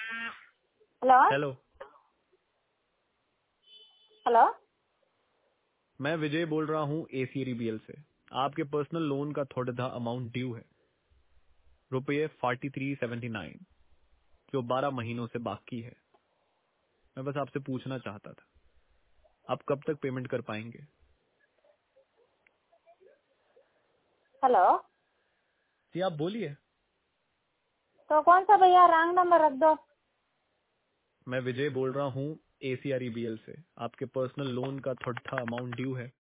Hello hello. Hello. मैं विजय बोल रहा हूँ ACREBL से। आपके पर्सनल लोन का थोड़ा सा अमाउंट ड्यू है, रुपये 4379, जो 12 महीनों से बाकी है। मैं बस आपसे पूछना चाहता था, आप कब तक पेमेंट कर पाएंगे? हेलो। जी आप बोलिए। तो कौन सा भैया रॉन्ग नंबर रख दो। मैं विजय बोल रहा हूँ ACREBL से। आपके पर्सनल लोन का थोड़ा सा अमाउंट ड्यू है,